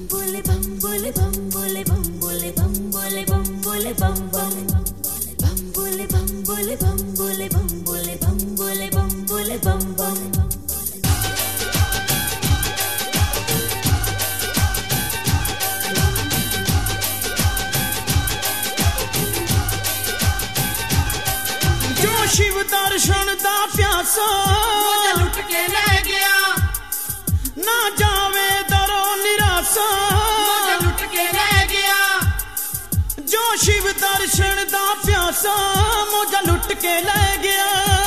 शिव दर्शन दा प्यासा मुझे लुट के ले गया, ना जावे दरो निराशा मुझे लुट के ले गया। जो शिव दर्शन दा प्यासा मुझे लुट के ले गया,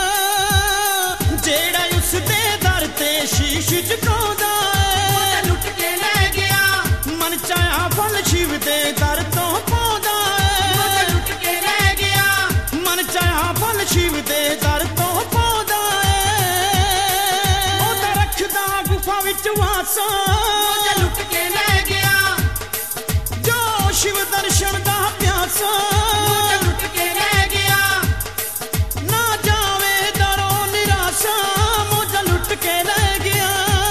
जेड़ा उस दे दर ते शीश झुकाउंदा मुझे लुट के ले गया। मन चाहा फल शिव दे दर तो पाउंदा मुझे लुट के ले गया। मन चाहा फल शिव दे दर तो पाउंदा ओ ते रखदा गुफा विच वासा मुझे लुट के ले गया। जो शिव दर्शन दा प्यासा मुझे लुट के ले गया, ना जावे दरो निराशा मुझे लुट के ले गया।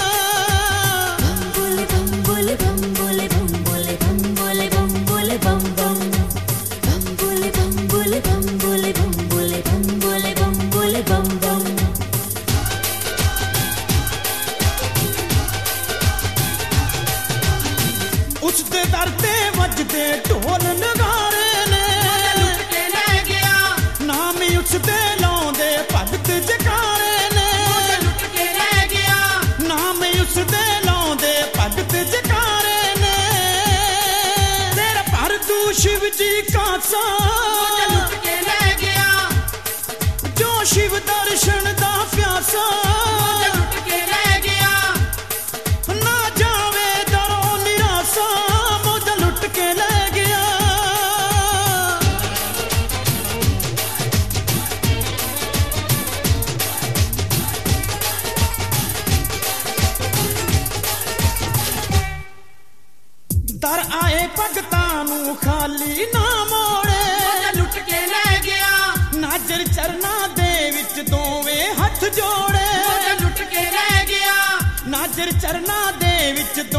बम बोले बम बोले बम बोले बम बोले बम बोले बम बोले बम बम बम बोले बम बोले बम बोले बम बोले बम बोले बम बम। उस दे दर ते वजदे ढोल नगारे ने लुट के ले गया, नाम ही उस दे लाउंदे भगत जकारे ने लुट के ले गया। नाम ही उस दे लाउंदे भगत जकारे ने, तेरा भर तू शिव जी का सा मुझे लुट के ले गया। जो शिव दर्शन दा प्यासा मुझे लुट के ले गया, ना जावे दरो निराशा मुझे लुट के ले गया। दर आए भगतां नूं खाली ना मोड़े मुझे लुट के ले गया। नाजर चरना दे विच दोवें हथ जोड़े मुझे लुट के ले गया। नाजर चरना दे विच